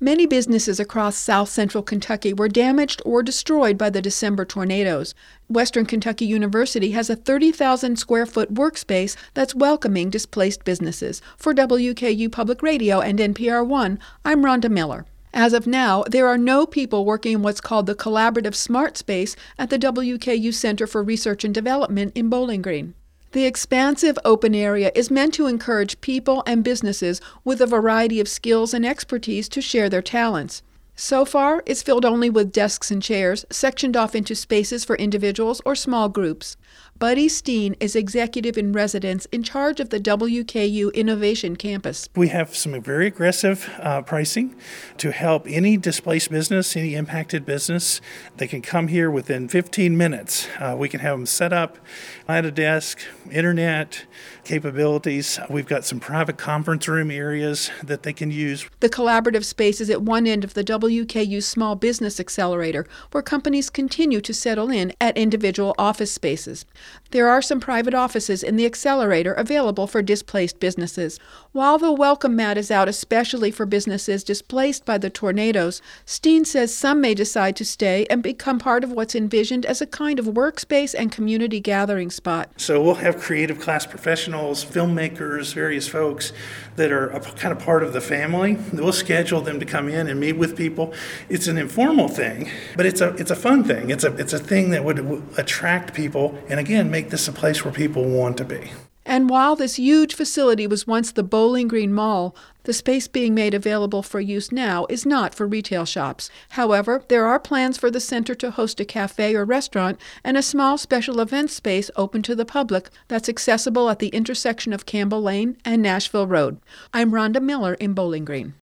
Many businesses across South Central Kentucky were damaged or destroyed by the December tornadoes. Western Kentucky University has a 30,000 square foot workspace that's welcoming displaced businesses. For WKU Public Radio and NPR One, I'm Rhonda Miller. As of now, there are no people working in what's called the Collaborative Smart Space at the WKU Center for Research and Development in Bowling Green. The expansive open area is meant to encourage people and businesses with a variety of skills and expertise to share their talents. So far, it's filled only with desks and chairs, sectioned off into spaces for individuals or small groups. Buddy Steen is executive in residence in charge of the WKU Innovation Campus. We have some very aggressive pricing to help any displaced business, any impacted business. They can come here within 15 minutes. We can have them set up at a desk, internet capabilities. We've got some private conference room areas that they can use. The collaborative space is at one end of the WKU Small Business Accelerator, where companies continue to settle in at individual office spaces. There are some private offices in the accelerator available for displaced businesses. While the welcome mat is out especially for businesses displaced by the tornadoes, Steen says some may decide to stay and become part of what's envisioned as a kind of workspace and community gathering spot. So we'll have creative class professionals, filmmakers, various folks that are kind of part of the family. We'll schedule them to come in and meet with people. It's an informal thing, but it's a fun thing. It's a thing that would attract people and again make this a place where people want to be. And while this huge facility was once the Bowling Green Mall, the space being made available for use now is not for retail shops. However, there are plans for the center to host a cafe or restaurant and a small special event space open to the public that's accessible at the intersection of Campbell Lane and Nashville Road. I'm Rhonda Miller in Bowling Green.